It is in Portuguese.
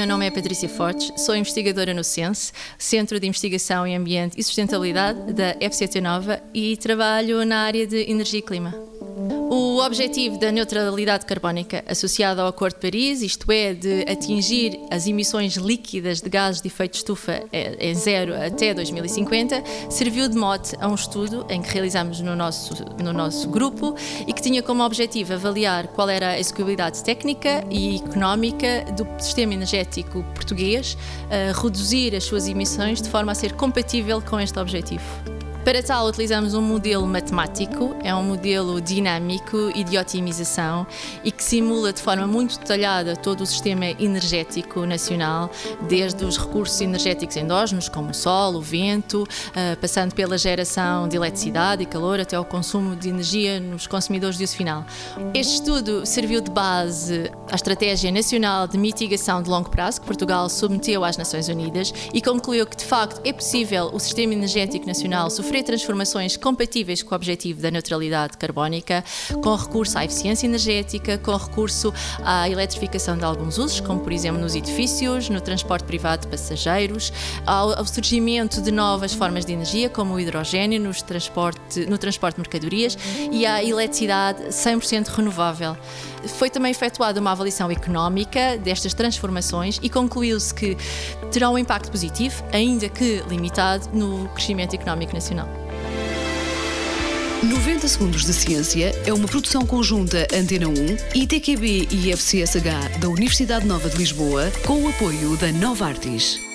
nome é Patrícia Fortes, sou investigadora no CENSE, Centro de Investigação em Ambiente e Sustentabilidade da FCT Nova, e trabalho na área de energia e clima. O objetivo da neutralidade carbónica associado ao Acordo de Paris, isto é, de atingir as emissões líquidas de gases de efeito de estufa em zero até 2050, serviu de mote a um estudo em que realizamos no nosso grupo e que tinha como objetivo avaliar qual era a execuibilidade técnica e económica do sistema energético português, reduzir as suas emissões de forma a ser compatível com este objetivo. Para tal, utilizamos um modelo matemático, é um modelo dinâmico e de otimização e que simula de forma muito detalhada todo o sistema energético nacional, desde os recursos energéticos endógenos, como o sol, o vento, passando pela geração de eletricidade e calor, até ao consumo de energia nos consumidores de uso final. Este estudo serviu de base à Estratégia Nacional de Mitigação de Longo Prazo, que Portugal submeteu às Nações Unidas, e concluiu que, de facto, é possível o sistema energético nacional sofrer transformações compatíveis com o objetivo da neutralidade carbónica, com recurso à eficiência energética, com recurso à eletrificação de alguns usos, como por exemplo nos edifícios, no transporte privado de passageiros, ao surgimento de novas formas de energia, como o hidrogênio no transporte de mercadorias, e à eletricidade 100% renovável. Foi também efetuada uma avaliação económica destas transformações e concluiu-se que terão um impacto positivo, ainda que limitado, no crescimento económico nacional. 90 Segundos de Ciência é uma produção conjunta Antena 1, ITQB e FCSH da Universidade Nova de Lisboa, com o apoio da Novartis.